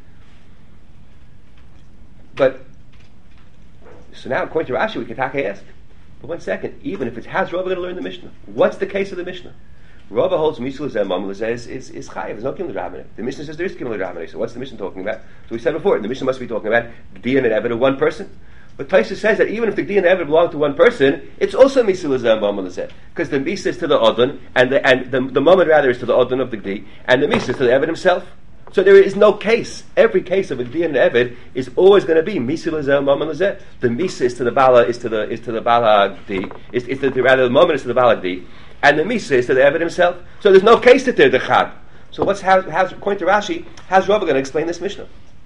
But so now according to Rashi we can take ask. But one second, even if it has Rava going to learn the Mishnah, what's the case of the Mishnah? Rava holds Misa L'Zeh Mama L'Zeh is is, is Chayav. There's no Kim L'Drabane. The Mishnah says there is Kim L'Drabane. So what's the Mishnah talking about? So we said before, the Mishnah must be talking about Gdi and Eved of one person. But Taisa says that even if the Gdi and the Eved belong to one person, it's also Misa L'Zeh Mama L'Zeh, because the Misa is to the Odin, and the and the, the Moment rather is to the Odin of the Gdi, and the Misa is to the Eved himself. So there is no case. Every case of a Gdi and an Eved is always going to be Misa L'Zeh Mama L'Zeh. The Misa is to the Bala is to the is to the Bala Gdi. Is is the rather the Moment is to the Bala Gdi, and the Misa is to the Eved himself. So there's no case that they're the Chad. So what's how how's according to Rashi? How's Rava going to explain this Mishnah?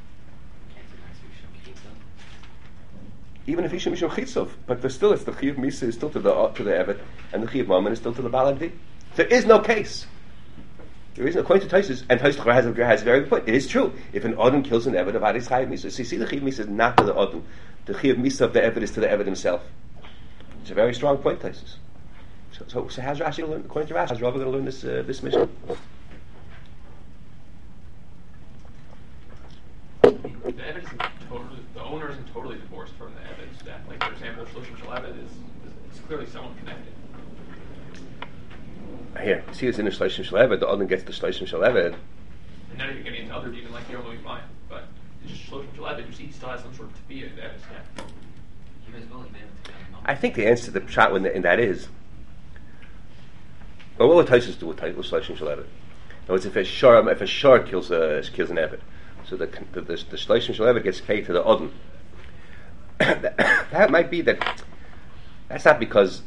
Even if Yishim Mishum Chitzov, but there's still it's the Chiyuv Misa is still to the to the Eved, and the Chiyuv Moment is still to the Bala Gdi. There is no case. There is no, according to Taisus, and Taisus has a, has a very good point. It is true. If an Odin kills an Eved, of Adis Chayiv Misa. So you see, the Chayiv Misa is not to the Odin. The Chayiv Misa of the Eved is to the Eved himself. It's a very strong point, Taisus. So, so, so how's Rashi going to learn? According to Rashi, how's Rava going to learn this uh, this mission? The Eved isn't totally, the owner isn't totally divorced from the Eved. So that, like for example, Shloshim Shel Eved is, is, is clearly someone connected. Here, see, it's in the Shloshim Shel Eved. The Odin gets the Shloshim Shel Eved. And now you're getting into other even like Yom Mayim, but it's just Shloshim Shel Eved. You see, he still has some sort of tefillah in the Eved. Yeah. You guys willing, man? I think the answer to the shot in that is. Well, what would Taisus do with Shloshim Shel Eved? In other words, if a shar if a shar kills a kills an Eved, so the the the, the Shloshim Shel Eved gets paid to the Odin. that, that might be that. That's not because.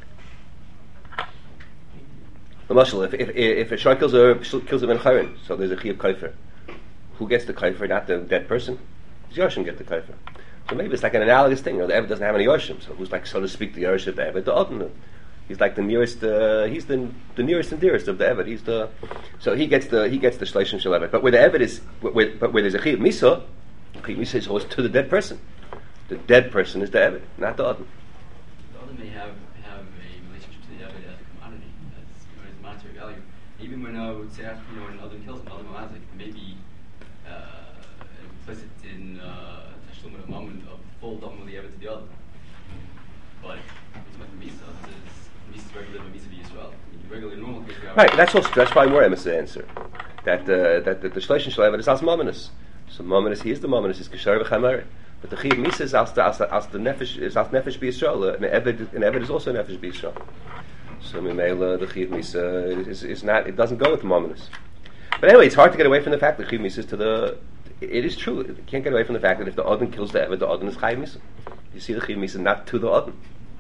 If, if if a shar kills a kills a ben chayrin, so there's a chiyuv kaifer. Who gets the kaifer? Not the dead person. Does Yoshim get the kaifer? So maybe it's like an analogous thing. You know, the Eved doesn't have any Yoshim, so who's like, so to speak, the Yosh of the Eved? The Odin. He's like the nearest. Uh, he's the the nearest and dearest of the Eved. He's the. So he gets the he gets the Shloshim Shel Eved. But where the Eved is, where, but where there's a chiyuv misa, chiyuv misa is always to the dead person. The dead person is the Eved, not the Odin. The Odin may have have a relationship to the Eved as a commodity, as you know, as monetary value. Even when I would say after you know when Odin kills another Mamazik, maybe uh, implicit in Tashlum uh, moment of full Dom of the Eved to the Odin. But it's like Misa. This is regular Misa to Yisrael. Regular normal case. Right. That's also that's probably more Emes' answer. That uh, that, that the Shloshim Shel Eved is as Mominus. So Mominus, he is the Mominus. Is Kishar v'Chamer. But the Chiyuv Misa is as the as the, as the Nefesh is as Nefesh b'Yisrael. An Eved an Eved is also Nefesh b'Yisrael. So Mimela the Chiyuv Misa is, is not. It doesn't go with the Mominus. But anyway, it's hard to get away from the fact that Chiyuv Misa is to the. It is true. You can't get away from the fact that if the Odin kills the Eved, the Odin is Chiyuv Misa. You see the Chiyuv Misa not to the Odin.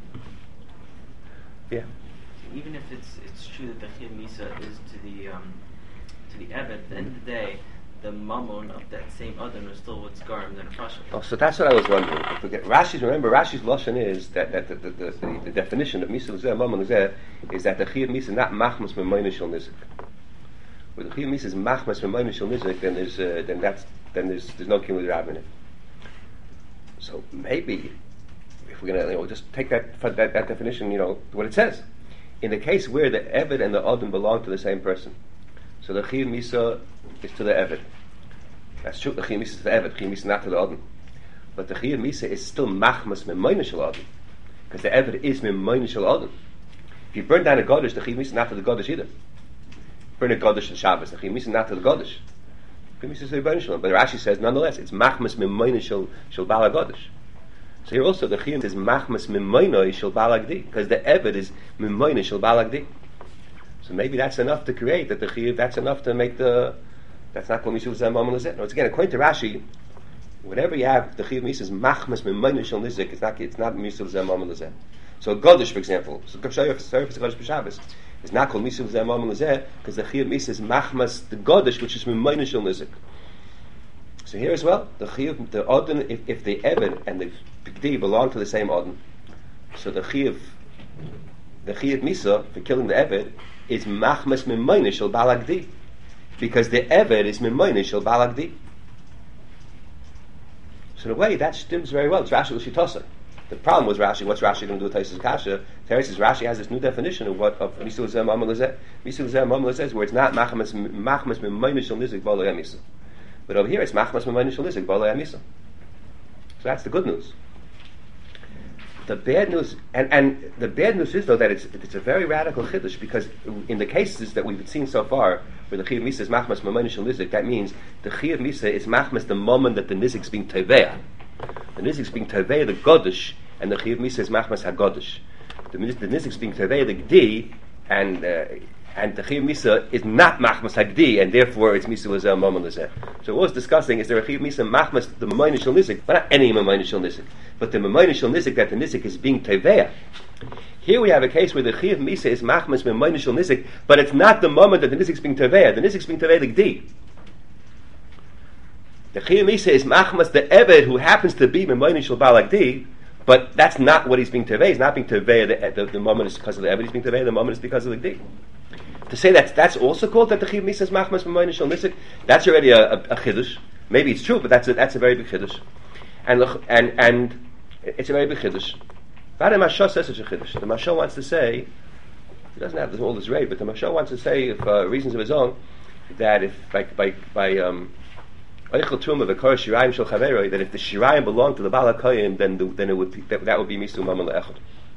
Yeah. Even if it's it's true that the Chiyuv Misa is to the um, to the Eved, at the end of the day, the mammon of that same Adam is still what's garm than a fashion. Oh, so that's what I was wondering. If we get Rashi's, remember Rashi's lashon is that, that the, the, the, the, the definition of Misa Lezeh, Mammon Lezeh, is that the Chiyuv Misa not machmas b'mayna shel nizik. Where the Chiyuv Misa is machmas b'mayna shel nizik, then there's uh, then that's then there's there's no Kimul Rab in it. So maybe if we're gonna you know, just take that, that that definition, you know, what it says. In the case where the Eved and the Adam belong to the same person, so the Chiyuv Misa is to the Eved. That's true. The Chiyuv Misa is to the Eved. Chiyuv Misa is not to the Adam. But the Chiyuv Misa is still machmas memayna shel Adam, because the Eved is memayna shel Adam. If you burn down a Godesh, the Chiyuv Misa is not to the Godesh either. Burn a Godesh on Shabbos, the Chiyuv Misa is not to the Godesh. The Chiyuv Misa is to the Rebbeinu Shalom. But Rashi says, nonetheless, it's machmas memayna shel shel Bala Godesh. So here also the Chiyuv is machmas memayna shel Bala Gdi, because the Eved is memayna shel Bala Gdi. So maybe that's enough to create that the Chiyuv. That's enough to make the. That's not called Misa Lezeh Mammon Lezeh. No, it's again according to Rashi. Whatever you have, the Chiyuv Misa is machmas memayna shel nizik. It's not. It's not Misa Lezeh Mammon Lezeh. So a Godesh, for example, so Godesh b'Shabbos is not called Misa Lezeh Mammon Lezeh because the Chiyuv Misa is machmas the Godesh, which is memayna shel nizik. So here as well, the Chiyuv, the Odin, if, if the Eved and the Bigdi belong to the same Odin, so the Chiyuv, the Chiyuv Misa for killing the Eved is machmas memayna shel Balagdi, because the Eved is memayna shel Balagdi. So in a way, that stems very well. It's Rashi L'Shitosa. The problem was Rashi. What's Rashi going to do with Taisus Kasha? Teres says Rashi has this new definition of what of Misa Lezeh Mammon Lezeh. Misa Lezeh Mammon Lezeh is where it's not machmas machmas memayna shel nizik v'lo yamisa, but over here it's machmas memayna shel nizik v'lo yamisa. So that's the good news. The bad news, and, and the bad news is though that it's it's a very radical chiddush, because in the cases that we've seen so far, where the Chiyuv Misa is machmas memayna shel nizik, that means the Chiyuv Misa is machmas the moment that the nizik is being teveah. The nizik is being teveah the Godesh, and the Chiyuv Misa is machmas haGodesh. The, the nizik is being teveah the Gdi, and uh, and the Chiyuv Misa is not machmas hagdi, and therefore it's Misa Lezeh Mammon Lezeh. So what was discussing is there a Chiyuv Misa machmas the memayna shel nizik, but not any memayna shel nizik, but the memayna shel nizik that the nizik is being teveah. Here we have a case where the Chiyuv Misa is machmas memayna shel nizik, but it's not the moment that the nizik is being teveah. The nizik is being teveah the Gdi. The Chiyuv Misa is machmas the Eved who happens to be memayna shel Balagdi, but that's not what he's being teveah. He's not being teveah the, the, the moment is because of the Eved. He's being teveah the moment is because of the Gdi. To say that that's also called that the Chiyuv Misa is machmas memayna shel nizik, that's already a, a, a chiddush. Maybe it's true, but that's a, that's a very big chiddush, and and and it's a very big chiddush. But the Mashal says such a chiddush. The Mashal wants to say, he doesn't have all this rate, but the Mashal wants to say, for reasons of his own, that if by by by um, Eichel Truma v'Kor Shirayim Shel Chaveroi, that if the Shirayim belong to the Bala Koyim, then the, then it would be, that, that would be Misu Mammon Le'echad.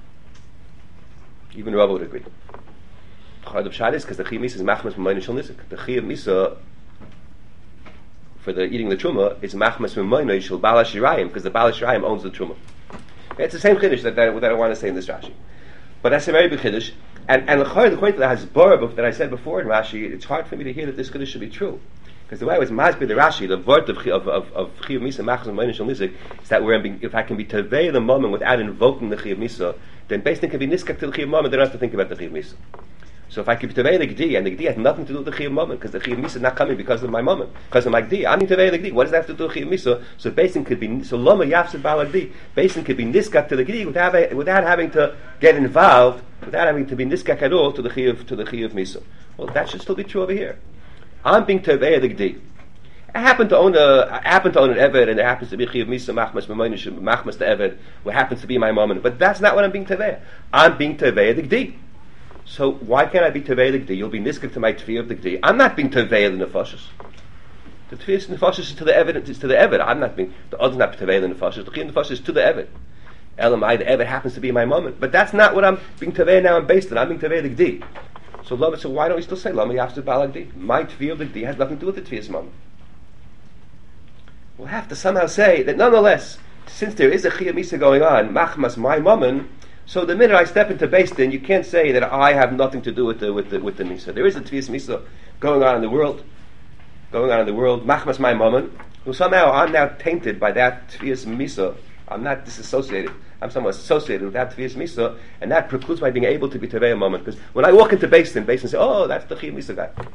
Even Rabbi would agree. The Pshat is because the Chiyuv Misa is machmas memayna shel nizik. The Chiyuv Misa for the eating the Truma is machmas memayna shel Bala Shirayim, because the Bala Shirayim owns the Truma. It's the same chiddush that, that, that I want to say in this Rashi, but that's a very big chiddush. And and the according to the Hasbara that I said before in Rashi, it's hard for me to hear that this chiddush should be true. Because the way I was masbir the Rashi, the word of of of, of Chiyuv Misa machmas memayna shel nizik is that we're being, if I can be teveah the moment without invoking the Chiyuv Misa, then basically can be niskak to the Chiyuv moment. They don't have to think about the Chiyuv Misa. So if I can be teveah the Gdi, and the Gdi has nothing to do with the Chiyuv moment, because the Chiyuv Misa is not coming because of my moment, because of my Gdi, I'm in teveah the Gdi. What does that have to do with Chiyuv Misa? So basin could be so lama yafsid bala Gdi. Basin could be niskak to the Gdi without without having to get involved, without having to be niskak at all to the Chiyuv to the Chiyuv Misa. Well, that should still be true over here. I'm being teveah the Gdi. I happen to own a, I happen to own an Eved, and there happens to be Chiyuv Misa machmas memayna shel machmas the Eved, what happens to be my moment. But that's not what I'm being teveah. I'm being teveah the Gdi. So why can't I be teveah the Gdi? You'll be niskak to my tefiyah of the Gdi. I'm not being teveah the nefashos. The tefiyah of the nefashos is to the Eved. It's to the Eved. I'm not being. The other's not teveah the nefashos. The chiyuv nefashos is to the Eved. Elamai, the Eved happens to be my moment, but that's not what I'm being teveah now. I'm based on. I'm being teveah the Gdi. So lama. So why don't we still say lama yafsid balagdi? My tefiyah of the Gdi has nothing to do with the tefiyah's moment. We'll have to somehow say that nonetheless, since there is a Chiyuv Misa going on, machmas my moment. So the minute I step into Beis Din, you can't say that I have nothing to do with the with the with the Misa. There is a Tefiyas Misa going on in the world, going on in the world. Machmas my moment. Well, somehow I'm now tainted by that Tefiyas Misa. I'm not disassociated. I'm somewhat associated with that Tefiyas Misa, and that precludes my being able to be Tevei a moment. Because when I walk into Beis Din, Beis Din say, "Oh, that's the Chiyuv Misa guy."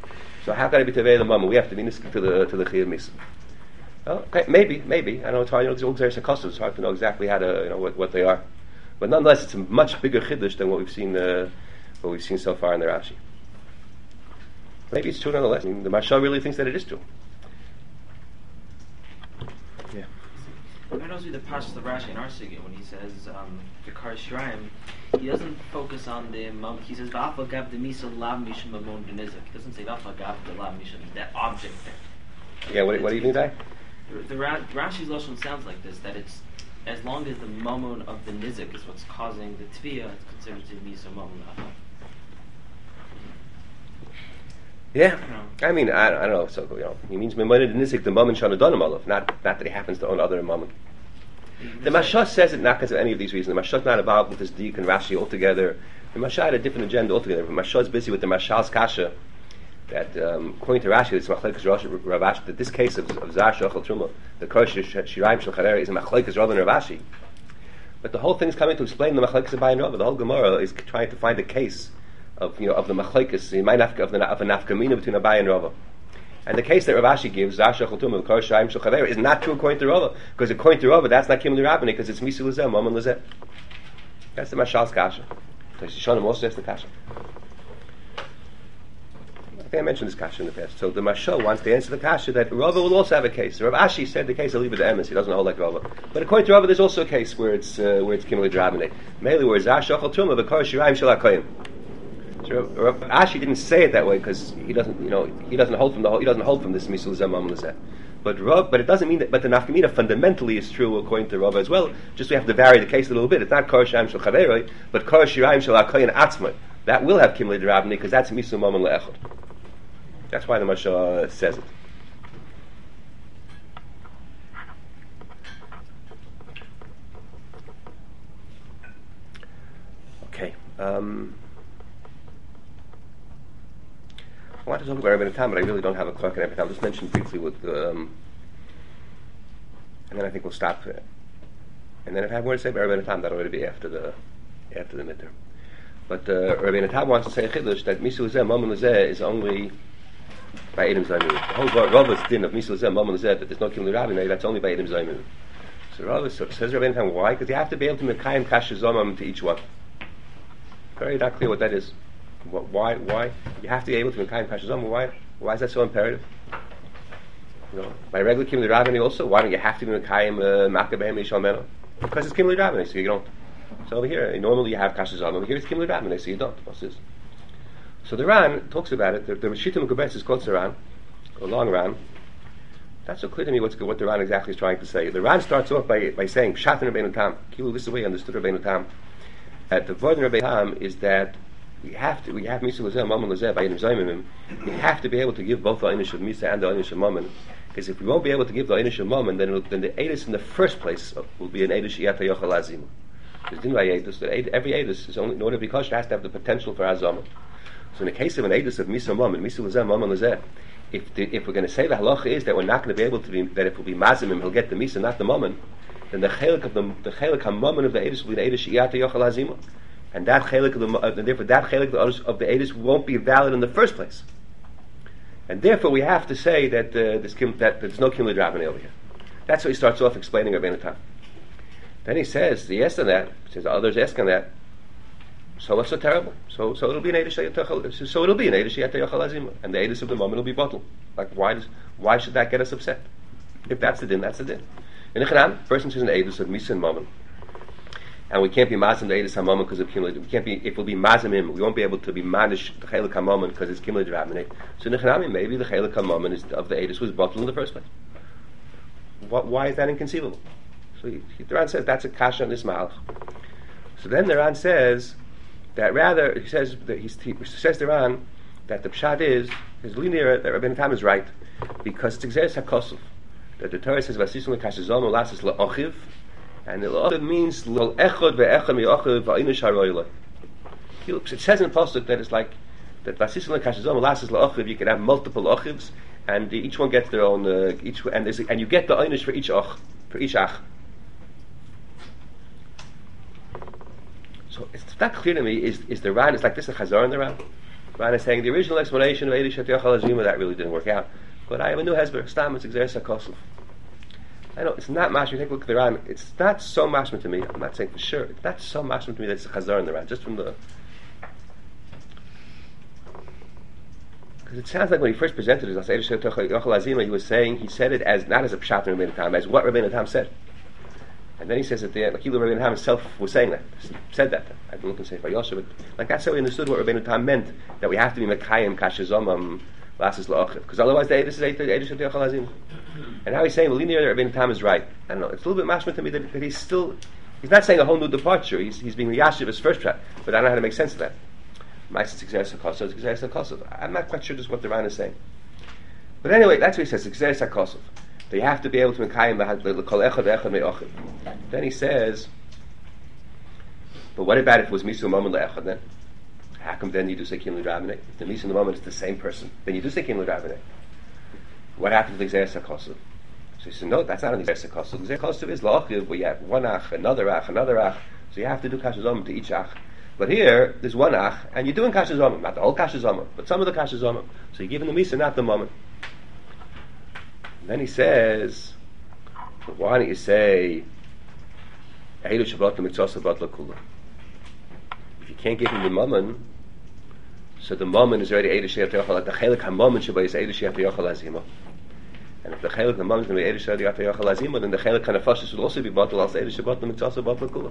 So how can I be tevei the mammon? We have to be niska to the to the chiyuv misa. Well, okay, maybe, maybe. I know it's hard. You know, it's all there's a custom. It's hard to know exactly how to, you know, what, what they are. But nonetheless, it's a much bigger chiddush than what we've seen, uh, what we've seen so far in the Rashi. Maybe it's true nonetheless. I mean, the Mashal really thinks that it is true. Yeah. I knows the Pashas of Rashi in our Sigya when he says um, the Kar Shiraim, he doesn't focus on the mom. He says V'afa gav the misa lav mishum mamon b'nizik. He doesn't say V'afa gav the lav mishum, that object there. Yeah. What, what do you think, Zai? The, the Ra- Rashi's lashon sounds like this: that it's as long as the mamon of the nizik is what's causing the tviyah, it's considered to be misa mamon afa. Yeah, No. I mean, I, I don't know. So you know, he means memoined nizik the mammon shana donim olav, not not that he happens to own other mammon. The Mashah says it not because of any of these reasons. The Mashah is not about with this Dik and Rashi altogether. The Mashah had a different agenda altogether. The Mashah is busy with the Mashal's kasha. That um, according to Rashi, it's machlekes Ravashi. That this case of, of Zar Shachal Truma, the Korosh Shiraim Shel Charera, is a machlekes Rav and Ravashi. But the whole thing is coming to explain the machlekes of Abai and Rava. The whole Gemara is trying to find a case of, you know, of the machlekes in my nafka of the of a nafkamina between Abai and Rava. And the case that Ravashi gives, Zar Shachal Truma, the Korosh Shiraim Shel Charera, is not true according to Rava, because according to Rava, that's not Kimli Rabbani, because it's Misi Lezeh, Mammon Lezeh. That's the Mashal's kasha. Because Yishanim also has the kasha. I think I mentioned this kasha in the past. So the Mashal wants to answer the kasha that Rava will also have a case. Rav Ashi said the case of Liba the Emes. He doesn't hold like Rava. But according to Rava, there's also a case where it's uh, where it's Kimli Drabane. Mainly where Zar Shachal Truma, the Kor Shiraim Shel HaKoyim. So Rav Ashi didn't say it that way because he doesn't, you know, he doesn't hold from the whole, he doesn't hold from this Misul Zeh Mammon Lezeh. But Rav, but it doesn't mean that. But the nafkamina fundamentally is true according to Rava as well. Just we have to vary the case a little bit. It's not Kor Shiraim Shel Chaveroi, but Kor Shiraim Shel HaKoyim Atzmai. That will have Kimli Drabane because that's Misul Mammon Le'echad. That's why the Mashah says it. Okay. Um, I want to talk about Rabbeinu Tam, but I really don't have a clock in every time. I'll just mention briefly with, um, and then I think we'll stop there. And then if I have more to say about Rabbeinu Tam, that'll already be after the after the midterm. But uh, Rabbeinu Tam wants to say a chiddush that Misul Lezeh, Mammon Lezeh is only by Edom Zaymu. The whole Rava's din of Misul Lezeh, Mammon Lezeh, that there's no Kimli Rabbi, that's only by Edom Zaymu. So Rava so, says Rabbeinu Tam, why? Because you have to be able to mekayim kasha zomam to each one. Very not clear what that is. What, why? Why? You have to be able to mekayim kasha zomam. Why? Why is that so imperative? You know, by regular Kimli Rabbi also, why don't you have to be mekayim makabehem yishal meno? Because it's Kimli Rabbi, so you don't. So over here, normally you have kasha zomam. Over here it's Kimli Rabbi, so you don't. What's this? So the Ran talks about it. The, the Rishita Mekubetz is called Ran, a long Ran. That's so clear to me what's, what the Ran exactly is trying to say. The Ran starts off by, by saying, Pshat in Rabbeinu Tam. Kilu, this is the way he understood Rabbeinu Tam. At the word in Rabbeinu Tam is that we have to, we have Misa Lezeh, Mammon Lezeh, by Yidim Zaymimim. We have to be able to give both the Einish of Misa and the Einish of Mammon. Because if we won't be able to give the Einish of Mammon, then, it'll, then the Eidus in the first place will be an Eidish Iyata Yochel Azim. Because din by Eidus, that every Eidus is only, in order to be kosher, has to have the potential for Azamah. So in the case of an Eidus of Misa Mammon, Misa Lezeh, Mammon Lezeh, if the, if we're going to say the halacha is that we're not going to be able to be, that if we'll be Mazimim, he'll get the Misa, not the Mammon, then the chelik of the the chelik HaMammon of the Eidus will be the Eidish Iyata Yochel Azimah. And that chelik of the, uh, and therefore that chelik of the Eidus won't be valid in the first place. And therefore we have to say that uh, this kim, that there's no Kimli Drabane over here. That's what he starts off explaining Rabbeinu Tam. Then he says, he asks on that, he says others ask on that, so what's so terrible? So so it'll be an Eidish Yatayachal, so it'll be an Eidish Yatayachal Azimah, and the Eidus of the Mammon will be bottled. Like why does why should that get us upset? If that's the din, that's the din. In the Quran, person says an Eidus of Misa and Mammon, and we can't be mazim the Eidus HaMammon because of Kimli. We can't be, if we'll be mazimim, we won't be able to be manish the Chelik HaMammon because it's Kimli Drabane. So in the Quran, maybe the Chelik HaMammon is of the Eidus was bottled in the first place. What, why is that inconceivable? So he, he, the Ran says that's a kasha on this malach. So then the Ran says that rather he says that he, he says the Ran that the pshat is his linear that Rabbeinu Tam is right because it's exeris hakosuf that the Torah says vasisun lekashizon ulasis leochiv and the leochiv means lo echod ve'echad mi'ochiv va'inish haroyle. It says in the pasuk that it's like that vasisun lekashizon ulasis leochiv you can have multiple ochivs and each one gets their own uh, each and there's and you get the einish for each och for each ach. So it's not clear to me, is is the Ran, it's like this a Chazar in the Ran? Ran is saying the original explanation of Eidish Yochel Azima, that really didn't work out. But I have a new hesber. Stam, it's Exeris HaKosov. I know it's not mashma. Take a look at the Ran. It's not so mashma to me. I'm not saying for sure. It's not so mashma to me that it's a chazar in the Ran. Just from the, because it sounds like when he first presented it, as Eidish Yochel Azima, he was saying, he said it as not as a pshat in Rabbeinu Tam, as what Rabbeinu Tam said. And then he says at the end, like Rabbeinu Tam himself was saying that, said that. I can look and say Yosha, but like that's how we understood what Rabbeinu Tam meant, that we have to be mekayim kashazomam lasses la'achiv, because otherwise the Eidish is Eidish Yochel Azima. And now he's saying, well, linear Rabbeinu Tam is right. I don't know. It's a little bit mashma to me that, that he's still, he's not saying a whole new departure. He's he's being yashiv his first shot, but I don't know how to make sense of that. Ma'aser Exeris HaKosov, Exeris HaKosov. I'm not quite sure just what the Ran is saying. But anyway, that's what he says. Exeris HaKosov. They have to be able to mekayim the kol echad echad me'ochiv. Then he says, but what about if it was misu moment le'echad then? How come then you do say kim l'drabinei? If the misu in the moment is the same person, then you do say kim l'drabinei. What happens with Exeris HaKosov? So he said, no, that's not an Exeris HaKosov. Exeris HaKosov is la'achiv, where you have one ach, another ach, another ach. So you have to do kashazomim to each ach. But here, there's one ach, and you're doing kashazomim, not the whole kashazomim, but some of the kashazomim. So you're giving the misu, not the moment. Then he says, why don't you say, if you can't give him the mammon, so the mammon is already Eidish Yochel Azima. The chelik ha-mammon should be Eidish Yochel Azima. And if the chelik ha-mammon is going to be Eidish Yochel Azima, then the chelik ha-nefashis should also be bottle as Eidish Yochel Azima.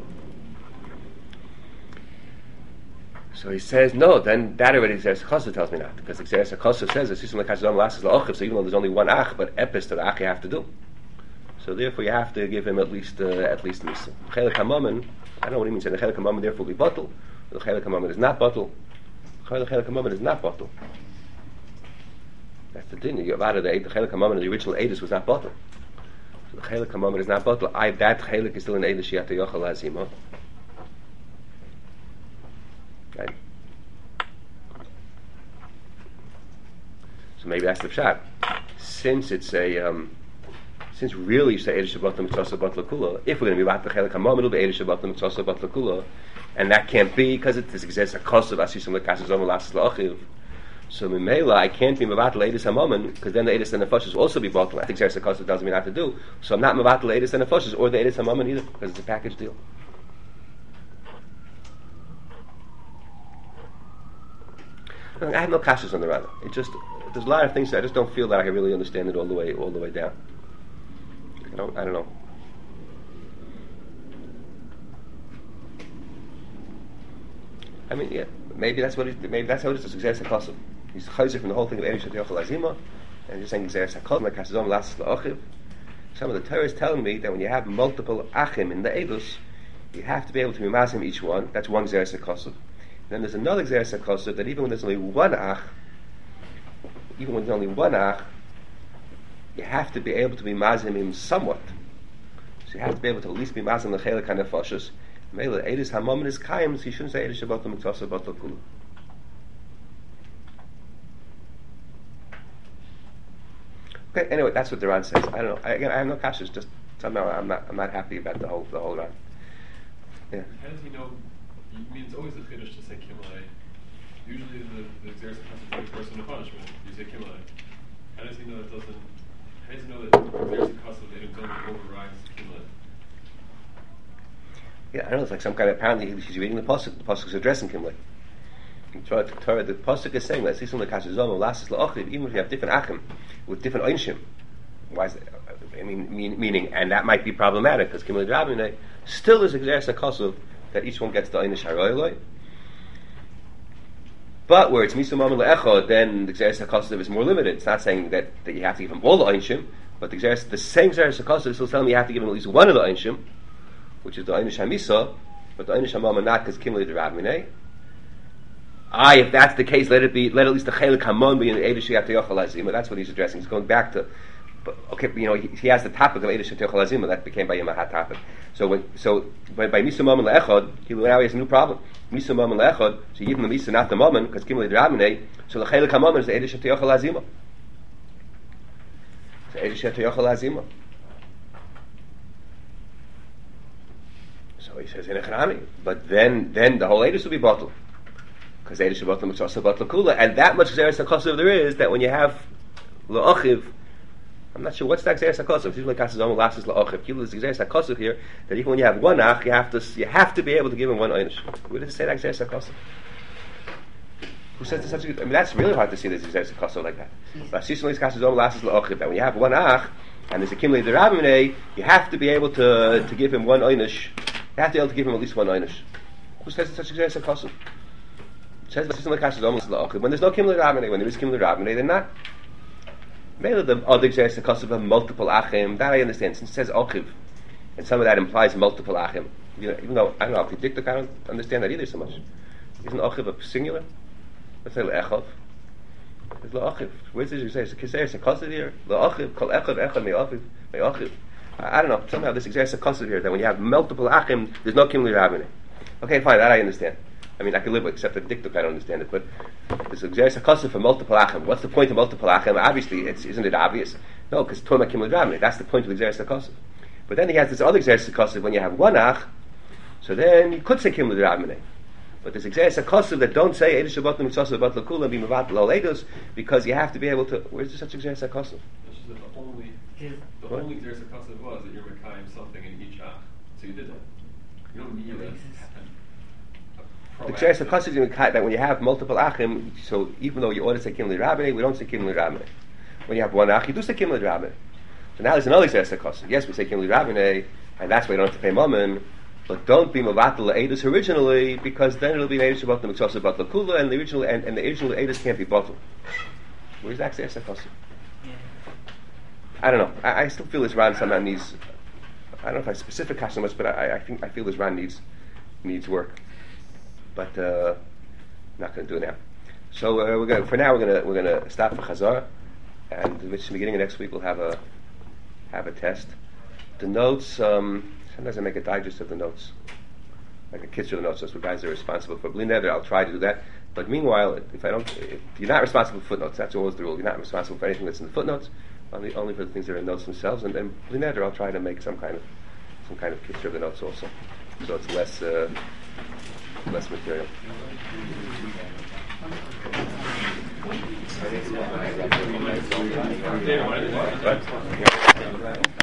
So he says, no, then that already Exeris HaKosov tells me not. Because Exeris HaKosov says, so even though there's only one ach, but epis to the ach you have to do. So therefore you have to give him at least uh, at least misa. Chelik HaMammon, I don't know what he means, the Chelik HaMammon therefore will be bottle. The Chelik HaMammon is not bottle. The Chelik HaMammon is not bottle. That's the thing, you have out of the Chelik HaMammon, the original Eidish was not bottle. So the Chelik HaMammon is not bottle. I, that Chelik is still an Eidish Yata Yochel Azima. Right. So maybe that's the pshat. Since it's a, um, since really you say Eidish Shabbat Mitzvah Bat Lakula, if we're going to be about the Chelik HaMammon, it'll be Eidish Shabbat Mitzvah Bat Lakula, and that can't be because it exists a cost of Asisam Lekasazom Lasas La'achiv. So Mimela, I can't be Mavat Eidish HaMammon because then the Eidish and the Nefashis will also be bottled. I think there's a cost that tells me not to do. So I'm not Mavat Eidish and the Nefashis or the Eidish HaMammon either because it's a package deal. I have no kashas on the Rana. It just there's a lot of things that I just don't feel that I can really understand it all the way all the way down. I don't I don't know. I mean, yeah, maybe that's what it, maybe that's how it is. The Exeris HaKosov. He's chayzer from the whole thing of Eidish Yochel Azima, and just saying Exeris HaKosov like Kasazom Lasas La'achiv. Some of the Torah is telling me that when you have multiple achim in the Eidus, you have to be able to mimazim each one. That's one Exeris HaKosov. Then there's another Exeris HaKosov that even when there's only one ach, even when there's only one ach, you have to be able to be mazim him somewhat. So you have to be able to at least be mazim the chelik hanefashos. Mele Eidish HaMammon is kaim, so you shouldn't say Eidish Shabbat Mitzvah Bat Lakula. Okay, anyway, that's what the Ran says. I don't know. I, again, I have no kashas. Just somehow I'm not I'm not happy about the whole the whole Ran. Yeah. How does he know? I mean, it's always a chiddush to say kimlai. Usually, the the Exeris HaKosov is person of punishment. You say kimlai. How does he know that doesn't? How does he know that Exeris HaKosov Edom Domi overrides kimlai? Yeah, I don't know. It's like some kind of apparently he's reading the pasuk. The pasuk is addressing kimlai. The Torah, the pasuk is saying that even if you have different achim with different einshim, why is that? I mean, mean, meaning, and that might be problematic because kimlai drabinei still is Exeris HaKosov that each one gets the einish haroiloi. But where it's misu mammon le'echad, then the Exeris HaKosov is more limited. It's not saying that, that you have to give him all the einshim, but the Exeris, the same Exeris HaKosov is still telling me you have to give him at least one of the einshim, which is the einish hamisa, but the einish hamamon not because kimlai drabinei. I, if that's the case, let it be. Let at least the chelik hamon be in the Eidish Yochel Azima. That's what he's addressing. He's going back to, but okay, you know, he, he has the topic of Eidish Yochel Azima that became by him a hot topic. So when, so by, by Misa Mammon Le'echad, he now he has a new problem. Misa Mammon Le'echad, so you give him the Misa, not the Mammon, because Kimli D'Rabinei. So the chelik hamon is the Eidish Yochel Azima. The Eidish Yochel Azima. So he says in Echanami, but then then the whole Eidish will be bottled. because Eidish Shabbat L'Mitzvah Shabbat L'Kula, and that much Xeris HaKosav there is that when you have L'Achiv, I'm not sure what's that Xeris HaKosav. Usually Kasaz Omer Lasses L'Achiv. Kila is Xeris HaKosav here, that even when you have one Ach, you have to you have to be able to give him one Einish. Where does it say that Xeris HaKosav? Who says this such a good, I mean, that's really hard to see this Xeris HaKosav like that. But Sisonli is Kasaz Omer Lasses L'Achiv, that when you have one Ach, and there's a Kimli D'Rabimene, you have to be able to to give him one Einish. You have to be able to give him at least one Einish. Who says it's such a Xeris HaKosav? It says when there's no Kimli Rabbanei, when there is Kimli Rabbanei, then not. Maybe the other Xeris HaKosav of multiple Achim, that I understand. Since it says Ochiv, and some of that implies multiple Achim. You know, even though, I don't know, if you dictate, I don't understand that either so much. Isn't Ochiv a singular? Let's say L'Echov. It's L'Ochiv. Where's this Xeris? Xeris HaKosav here? L'Ochiv, Kol Echov, Echov, Me'ochiv, Me'ochiv. I don't know, somehow this Xeris HaKosav here, that when you have multiple Achim, there's no Kimli Rabbanei. Okay, fine, that I understand. I mean, I can live with, except for the diktuk, I don't understand it. But there's a Xeris HaKosav for multiple achim. What's the point of multiple achim? Obviously, it's, isn't it obvious? No, because Toma Kimul Dravne. That's the point of the Xeris HaKosav. But then he has this other Xeris HaKosav when you have one ach, so then you could say Kimul Dravne. But there's Xeris HaKosav that don't say Eidish Shabbat L'Mitzvah Shabbat L'Kula Be Mevat L'Ol Eidos, because you have to be able to. Where's there such a Xeris HaKosav? It's just that the only, the What? only Xeris HaKosav was that you're Mekayim something in each ach. So you did that. You don't need a The Xeris HaKosav is in that when you have multiple achim, so even though you ought to say Kimli Rabbanei, we don't say Kimli Rabbanei. When you have one ach, you do say Kimli Rabbanei. So now there's another Xeris HaKosav. Yes, we say Kimli Rabbanei, and that's why you don't have to pay Mammon, but don't be Mavatal Eidus originally, because then it'll be Eidish Shabbat L'Mitzvah Shabbat L'Kula, and the original and, and the original Eidus can't be bottled. Where's that Xeris HaKosav? I don't know. I, I still feel this Ran somehow needs. I don't know if I specific so much, but I, I think I feel this Ran needs needs work. But uh, I'm not going to do it now. So uh, we're going for now we're going to we're going to stop for Chazar, and which in the beginning of next week we'll have a have a test. The notes. Um, sometimes I make a digest of the notes, like a kitchen of the notes. That's what guys are responsible for. Bli neder, I'll try to do that. But meanwhile, if I don't, if you're not responsible for footnotes. That's always the rule. You're not responsible for anything that's in the footnotes. Only only for the things that are in notes themselves. And then Bli neder, I'll try to make some kind of some kind of kitchen of the notes also, so it's less. Uh, less material. What? Yeah.